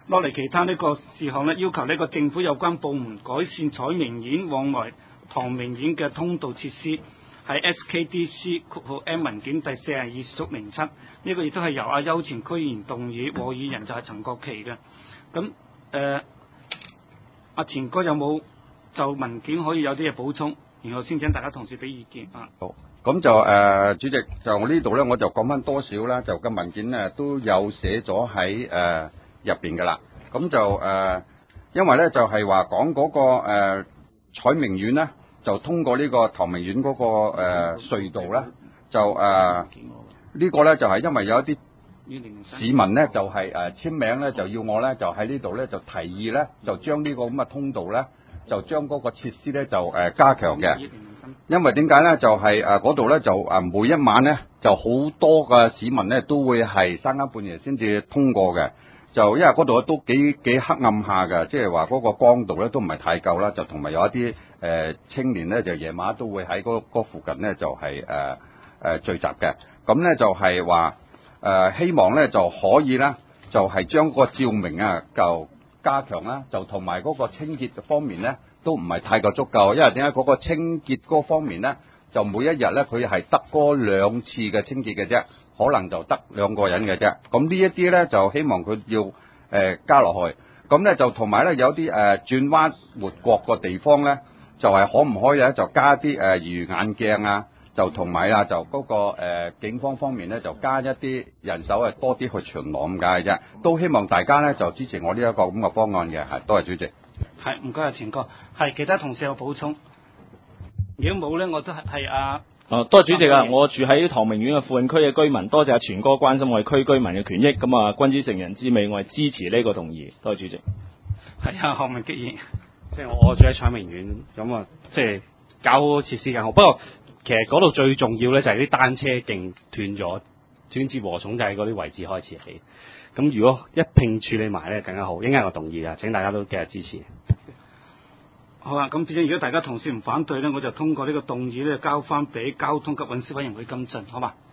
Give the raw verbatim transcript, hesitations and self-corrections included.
落嚟其他呢個事項呢，要求呢個政府有關部門改善彩明苑往來唐明苑嘅通道設施，喺 S K D C 括號 M 文件第四十二屬零七，呢個亦都係由阿邱前區議員動議，和議人就係陳國旗嘅。咁誒，阿前哥有冇就文件可以有啲嘢補充？然後先請大家同事俾意見啊。 好，咁就誒、呃，主席就我呢度咧，我就講翻多少啦，就個文件咧都有寫咗喺誒入邊噶啦。咁就誒、呃，因為咧就係話講嗰個誒彩明苑咧，就通過呢個唐明苑嗰、那個誒、呃、隧道咧，就誒、呃這個、呢個咧就係、是、因為有一啲市民咧就係、是、誒、呃、簽名咧，就要我咧就喺呢度咧就提議咧，就將呢個咁嘅通道咧。就將嗰個設施咧就誒、呃、加強嘅，因為點解咧？就係誒嗰度咧就誒、呃、每一晚咧就好多嘅市民咧都會係三更半夜先至通過嘅，就因為嗰度都幾幾黑暗下嘅，即係話嗰個光度咧都唔係太夠啦，就同埋有一啲誒、呃、青年咧就夜晚都會喺嗰嗰附近咧就係誒誒聚集嘅，咁咧就係話誒希望咧就可以咧就係、是、將個照明啊就加強啦，就同埋嗰個清潔方面咧，都唔係太過足夠，因為點解嗰個清潔嗰方面咧，就每一日咧佢係得嗰兩次嘅清潔嘅啫，可能就得兩個人嘅啫。咁呢一啲咧就希望佢要誒、呃、加落去。咁咧就同埋咧有啲誒、呃、轉彎抹角個地方咧，就係、是、可唔可以咧就加啲誒魚眼鏡啊？就同埋啊，就嗰、那個誒、呃、警方方面咧，就加一啲人手，係多啲去巡邏咁解嘅啫。都希望大家咧就支持我呢一個咁嘅方案嘅，係多謝主席。 係唔該啊，前哥。係其他同事有補充？如果冇咧，我都係係啊。 哦，多謝主席啊！我住喺唐明苑嘅富潤區嘅居民，多謝阿全哥關心我哋區居民嘅權益。咁啊，君子成人之美，我係支持呢個動議。多謝主席。 係啊，何文激議。 即係我住喺彩明苑，咁啊，即係搞好設施更好。不過其實嗰度最重要咧就係啲單車徑斷咗，專治禾蟲就喺嗰啲位置開始起。咁如果一併處理埋咧更加好，應該係我動議啊！請大家都繼續支持。 好啊，咁變咗如果大家同事唔反對咧，我就通過呢個動議咧交翻俾交通及運輸委員會跟進，好嘛？